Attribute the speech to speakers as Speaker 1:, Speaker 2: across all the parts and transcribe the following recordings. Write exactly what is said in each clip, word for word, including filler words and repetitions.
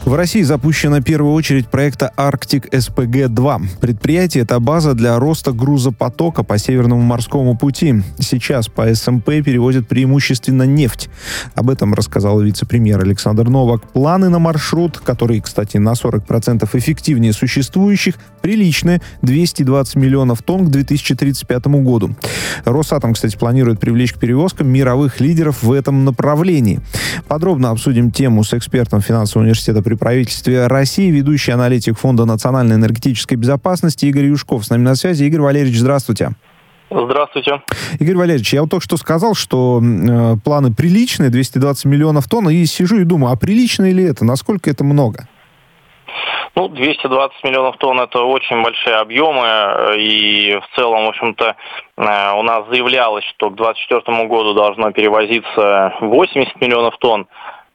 Speaker 1: В России запущена первая очередь проекта Arctic эс пэ гэ два. Предприятие – это база для роста грузопотока по Северному морскому пути. Сейчас по эс эм пэ перевозят преимущественно нефть. Об этом рассказал вице-премьер Александр Новак. Планы на маршрут, который, кстати, на сорок процентов эффективнее существующих, приличные – двести двадцать миллионов тонн к две тысячи тридцать пятому году. Росатом, кстати, планирует привлечь к перевозкам мировых лидеров в этом направлении. Подробно обсудим тему с экспертом финансового университета при правительстве России, ведущий аналитик Фонда национальной энергетической безопасности Игорь Юшков. С нами на связи. Игорь Валерьевич, здравствуйте.
Speaker 2: Здравствуйте.
Speaker 1: Игорь Валерьевич, я вот только что сказал, что э, планы приличные, двести двадцать миллионов тонн, и сижу и думаю, а прилично ли это? Насколько это много?
Speaker 2: Ну, двести двадцать миллионов тонн – это очень большие объемы, и в целом, в общем-то, у нас заявлялось, что к двадцать четвёртому году должно перевозиться восемьдесят миллионов тонн.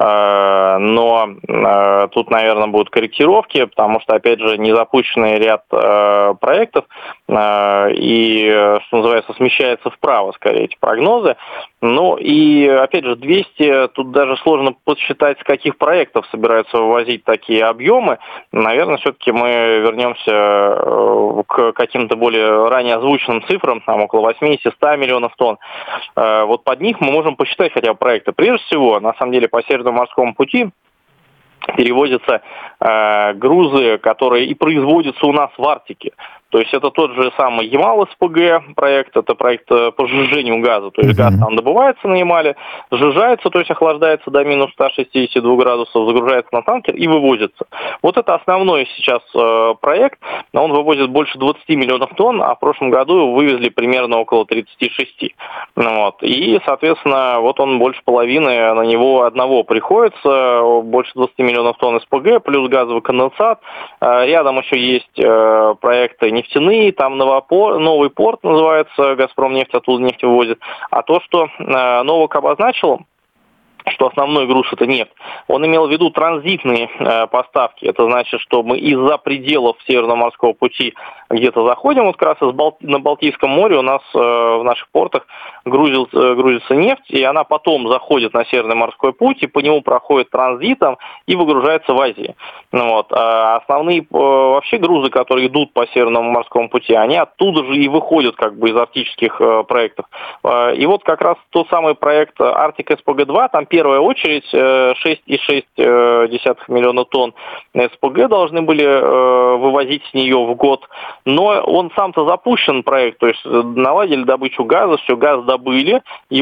Speaker 2: Но э, тут, наверное, будут корректировки, потому что, опять же, не запущенный ряд э, проектов э, и, что называется, смещается вправо, скорее, эти прогнозы. Ну и, опять же, двести, тут даже сложно подсчитать, с каких проектов собираются вывозить такие объемы. Наверное, все-таки мы вернемся к каким-то более ранее озвученным цифрам, там около восемьдесят-сто миллионов тонн. Э, вот под них мы можем посчитать хотя бы проекты. Прежде всего, на самом деле, по Северному морскому пути перевозятся э, грузы, которые и производятся у нас в Арктике. То есть это тот же самый Ямал эс пэ гэ проект, это проект по сжижению газа. То есть газ там добывается на Ямале, сжижается, то есть охлаждается до минус ста шестидесяти двух градусов, загружается на танкер и вывозится. Вот это основной сейчас э, проект. Он вывозит больше двадцати миллионов тонн, а в прошлом году вывезли примерно около тридцати шести. Ну, вот. И, соответственно, вот он больше половины на него одного приходится, больше двадцати миллионов тонн эс пэ гэ, плюс газовый конденсат. Э, рядом еще есть э, проекты нефтяные, там Новопор, новый порт называется, Газпромнефть оттуда нефть вывозит. А то, что э, Новак обозначил, что основной груз это нефть, он имел в виду транзитные э, поставки. Это значит, что мы из-за пределов Северного морского пути где-то заходим, вот как раз из Бал... на Балтийском море у нас э, в наших портах грузил, э, грузится нефть, и она потом заходит на Северный морской путь, и по нему проходит транзитом и выгружается в Азии. Ну, вот. А основные э, вообще грузы, которые идут по Северному морскому пути, они оттуда же и выходят как бы из арктических э, проектов. Э, и вот как раз тот самый проект Arctic эс пэ гэ два, там первая очередь, шесть целых шесть десятых миллиона тонн эс пэ гэ должны были вывозить с нее в год. Но он сам-то запущен, проект, то есть наладили добычу газа, все, газ добыли,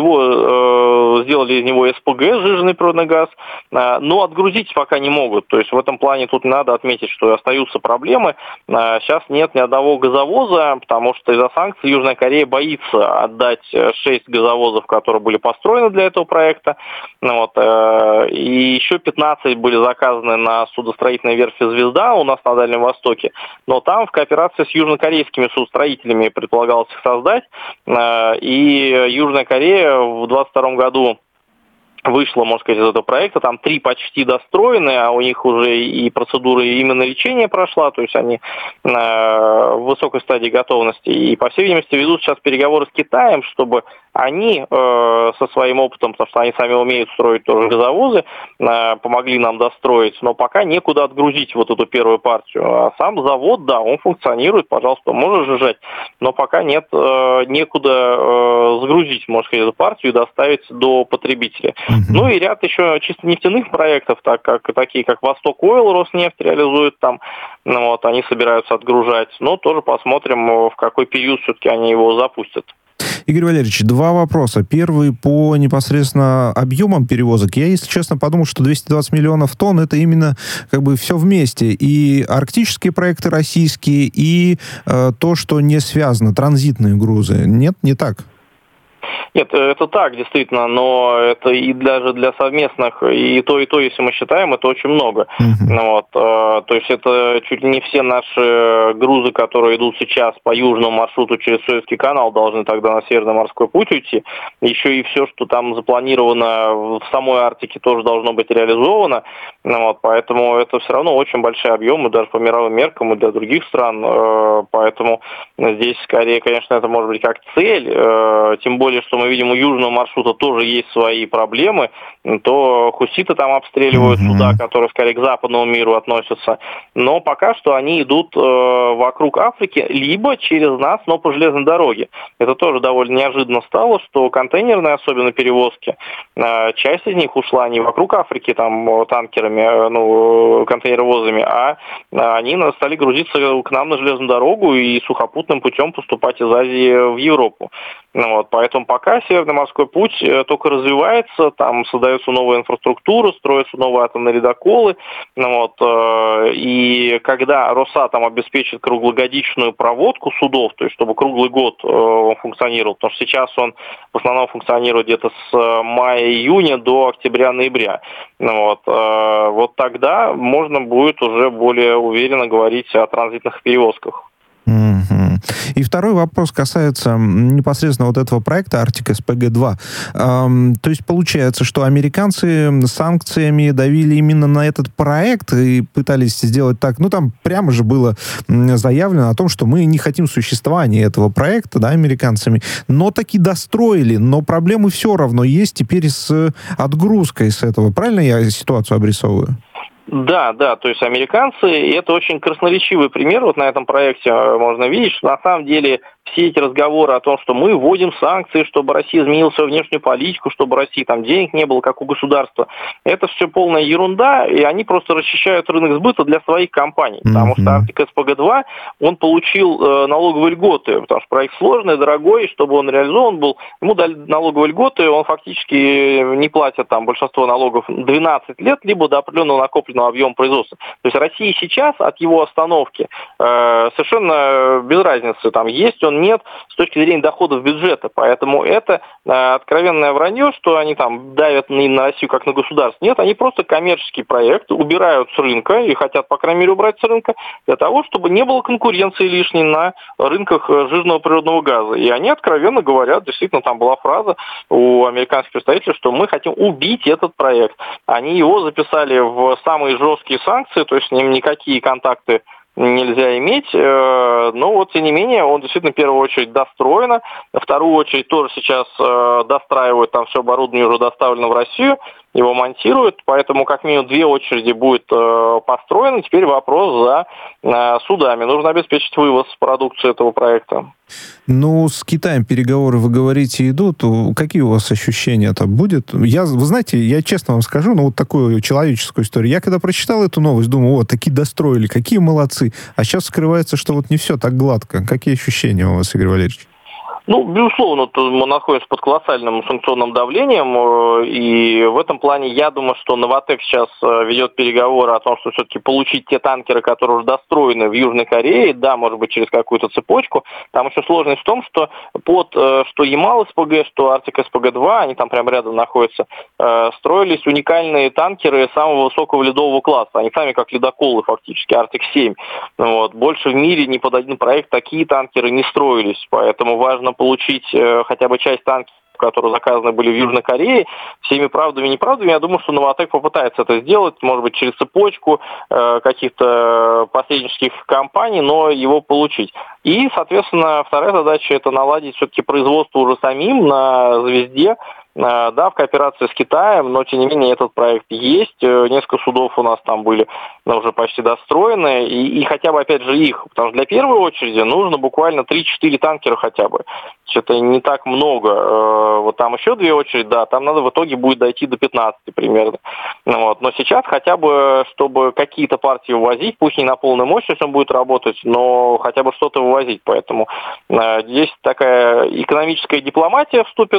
Speaker 2: его сделали из него эс пэ гэ, сжиженный природный газ, но отгрузить пока не могут. То есть в этом плане тут надо отметить, что остаются проблемы. Сейчас нет ни одного газовоза, потому что из-за санкций Южная Корея боится отдать шесть газовозов, которые были построены для этого проекта. Вот, э, и еще пятнадцать были заказаны на судостроительной верфи «Звезда» у нас на Дальнем Востоке, но там в кооперации с южнокорейскими судостроителями предполагалось их создать, э, и Южная Корея в двадцать втором году вышло, можно сказать, из этого проекта, там три почти достроены, а у них уже и процедура именно лечения прошла, то есть они э, в высокой стадии готовности, и, по всей видимости, ведут сейчас переговоры с Китаем, чтобы они э, со своим опытом, потому что они сами умеют строить тоже газовозы, э, помогли нам достроить, но пока некуда отгрузить вот эту первую партию. А сам завод, да, он функционирует, пожалуйста, можешь сжижать, но пока нет, э, некуда э, загрузить, можно сказать, эту партию и доставить до потребителя. Mm-hmm. Ну и ряд еще чисто нефтяных проектов, так как, такие как Восток Ойл, Роснефть реализует там, ну, вот, они собираются отгружать, но тоже посмотрим, в какой период все-таки они его запустят.
Speaker 1: Игорь Валерьевич, два вопроса. Первый по непосредственно объемам перевозок. Я, если честно, подумал, что двести двадцать миллионов тонн это именно как бы все вместе. И арктические проекты российские, и э, то, что не связано, транзитные грузы. Нет, не так?
Speaker 2: Нет, это так, действительно, но это и даже для совместных, и то, и то, если мы считаем, это очень много. Uh-huh. Вот, то есть это чуть ли не все наши грузы, которые идут сейчас по южному маршруту через Суэцкий канал, должны тогда на Северный морской путь уйти. Еще и все, что там запланировано в самой Арктике, тоже должно быть реализовано. Вот, поэтому это все равно очень большие объемы, даже по мировым меркам и для других стран. Поэтому здесь скорее, конечно, это может быть как цель, тем более более, что мы видим, у южного маршрута тоже есть свои проблемы, то хуситы там обстреливают mm-hmm. суда, которые скорее к западному миру относятся. Но пока что они идут э, вокруг Африки, либо через нас, но по железной дороге. Это тоже довольно неожиданно стало, что контейнерные, особенно перевозки, э, часть из них ушла не вокруг Африки там танкерами, э, ну, контейнеровозами, а э, они стали грузиться к нам на железную дорогу и сухопутным путем поступать из Азии в Европу. Ну, вот, поэтому пока Северный морской путь э, только развивается, там создается новая инфраструктура, строятся новые атомные ледоколы. Ну, вот, э, и когда Росатом обеспечит круглогодичную проводку судов, то есть чтобы круглый год э, он функционировал, потому что сейчас он в основном функционирует где-то с мая-июня до октября-ноября. Ну, вот, э, вот тогда можно будет уже более уверенно говорить о транзитных перевозках.
Speaker 1: И второй вопрос касается непосредственно вот этого проекта Arctic эс пи джи два. Эм, то есть получается, что американцы санкциями давили именно на этот проект и пытались сделать так, ну там прямо же было заявлено о том, что мы не хотим существования этого проекта, да, американцами, но таки достроили, но проблемы все равно есть теперь с отгрузкой с этого. Правильно я ситуацию обрисовываю?
Speaker 2: Да, да, то есть американцы, и это очень красноречивый пример, вот на этом проекте можно видеть, что на самом деле все эти разговоры о том, что мы вводим санкции, чтобы Россия изменила свою внешнюю политику, чтобы у России там денег не было, как у государства, это все полная ерунда, и они просто расчищают рынок сбыта для своих компаний, mm-hmm. потому что Arctic эс пи джи два, он получил э, налоговые льготы, потому что проект сложный, дорогой, чтобы он реализован был, ему дали налоговые льготы, он фактически не платит там большинство налогов двенадцать лет, либо до определенного накопленного объема производства. То есть России сейчас от его остановки э, совершенно без разницы, там есть он, нет, с точки зрения доходов бюджета. Поэтому это э, откровенное вранье, что они там давят на, на Россию как на государство. Нет, они просто коммерческий проект убирают с рынка и хотят, по крайней мере, убрать с рынка для того, чтобы не было конкуренции лишней на рынках жирного природного газа. И они откровенно говорят, действительно, там была фраза у американских представителей, что мы хотим убить этот проект. Они его записали в самые жесткие санкции, то есть с ним никакие контакты нельзя иметь, но вот тем не менее он действительно в первую очередь достроено, во вторую очередь тоже сейчас достраивают, там все оборудование уже доставлено в Россию, его монтируют, поэтому как минимум две очереди будет построено, теперь вопрос за судами, нужно обеспечить вывоз продукции этого проекта.
Speaker 1: Ну, с Китаем переговоры, вы говорите, идут. Какие у вас ощущения-то будет? Я, вы знаете, я честно вам скажу, ну, вот такую человеческую историю. Я когда прочитал эту новость, думаю, вот, такие достроили, какие молодцы. А сейчас скрывается, что вот не все так гладко. Какие ощущения у вас, Игорь Валерьевич?
Speaker 2: Ну, безусловно, мы находимся под колоссальным санкционным давлением, и в этом плане я думаю, что Новатэк сейчас ведет переговоры о том, что все-таки получить те танкеры, которые уже достроены в Южной Корее, да, может быть, через какую-то цепочку. Там еще сложность в том, что под что Ямал эс пи джи, что Arctic эс пи джи два, они там прямо рядом находятся, строились уникальные танкеры самого высокого ледового класса. Они сами как ледоколы фактически, Arctic семь. Вот. Больше в мире ни под один проект такие танкеры не строились, поэтому важно получить э, хотя бы часть танков, которые заказаны были в Южной Корее, всеми правдами и неправдами. Я думаю, что Новатэк попытается это сделать, может быть, через цепочку э, каких-то посреднических компаний, но его получить. И, соответственно, вторая задача – это наладить все-таки производство уже самим на «Звезде», да, в кооперации с Китаем, но, тем не менее, этот проект есть. Несколько судов у нас там были уже почти достроены, и, и хотя бы, опять же, их, потому что для первой очереди нужно буквально три-четыре танкера хотя бы. Это не так много. Вот там еще две очереди, да, там надо в итоге будет дойти до пятнадцати примерно. Вот. Но сейчас хотя бы, чтобы какие-то партии вывозить, пусть не на полную мощность он будет работать, но хотя бы что-то вывозить. Поэтому здесь такая экономическая дипломатия вступит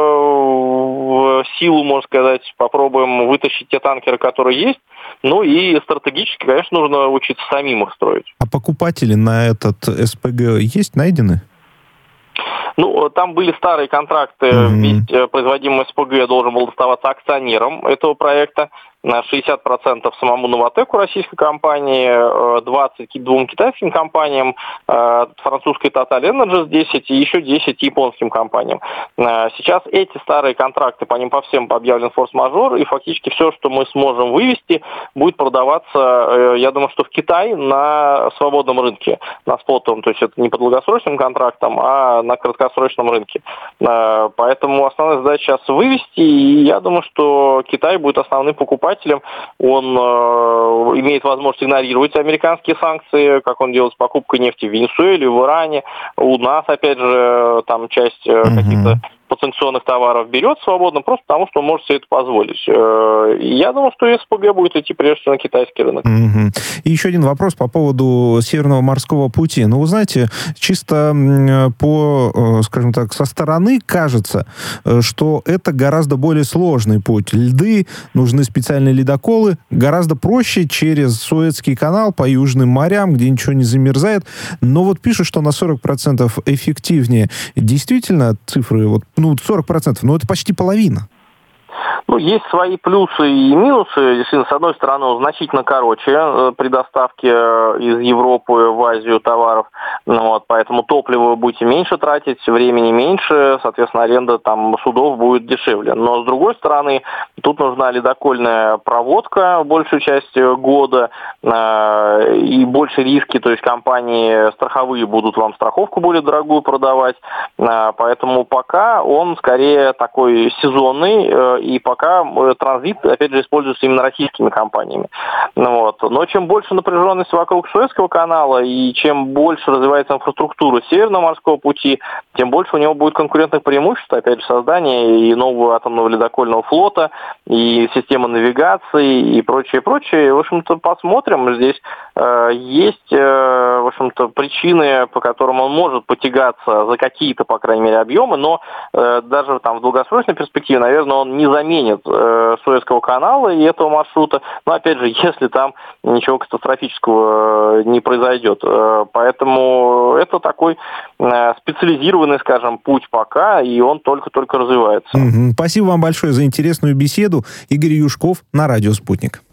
Speaker 2: в силу, можно сказать, попробуем вытащить те танкеры, которые есть. Ну и стратегически, конечно, нужно учиться самим их строить.
Speaker 1: А покупатели на этот эс пи джи есть, найдены?
Speaker 2: Ну, там были старые контракты, mm-hmm. ведь производимый эс пи джи должен был доставаться акционерам этого проекта. шестьдесят процентов самому Новатэку, российской компании, двадцать процентов двум китайским компаниям, французской Total Energies десять и еще десять японским компаниям. Сейчас эти старые контракты, по ним по всем объявлен форс-мажор, и фактически все, что мы сможем вывести, будет продаваться, я думаю, что в Китае на свободном рынке, на спотовом, то есть это не по долгосрочным контрактам, а на краткосрочном рынке. Поэтому основная задача сейчас вывести, и я думаю, что Китай будет основным покупателем. Он имеет возможность игнорировать американские санкции, как он делает с покупкой нефти в Венесуэле, в Иране. У нас, опять же, там часть mm-hmm. каких-то подсанкционных товаров берет свободно, просто потому что он может себе это позволить. Я думаю, что СПГ будет идти прежде всего на китайский рынок.
Speaker 1: Угу. И еще один вопрос по поводу Северного морского пути. Ну, вы знаете, чисто по, скажем так, со стороны кажется, что это гораздо более сложный путь. Льды, нужны специальные ледоколы, гораздо проще через Суэцкий канал по южным морям, где ничего не замерзает. Но вот пишут, что на сорок процентов эффективнее. Действительно, цифры вот ну, сорок процентов, но это почти половина.
Speaker 2: Ну, есть свои плюсы и минусы. Действительно, с одной стороны, он значительно короче при доставке из Европы в Азию товаров. Ну, вот, поэтому топливо вы будете меньше тратить, времени меньше, соответственно, аренда там судов будет дешевле. Но, с другой стороны, тут нужна ледокольная проводка большую часть года э, и больше риски, то есть компании страховые будут вам страховку более дорогую продавать. Э, поэтому пока он скорее такой сезонный, э, и пока транзит, опять же, используется именно российскими компаниями. Ну, вот. Но чем больше напряженности вокруг Суэцкого канала и чем больше развивается инфраструктура Северного морского пути, тем больше у него будет конкурентных преимуществ, опять же, создание и нового атомного ледокольного флота, и системы навигации, и прочее, прочее. В общем-то, посмотрим. Здесь э, есть, э, в общем-то, причины, по которым он может потягаться за какие-то, по крайней мере, объемы, но э, даже там в долгосрочной перспективе, наверное, он не заменит э, Суэцкого канала и этого маршрута. Но, опять же, если там ничего катастрофического не произойдет. Э, поэтому это такой э, специализированный, скажем, путь пока, и он только-только развивается.
Speaker 1: Mm-hmm. Спасибо вам большое за интересную беседу. Игорь Юшков на радио «Спутник».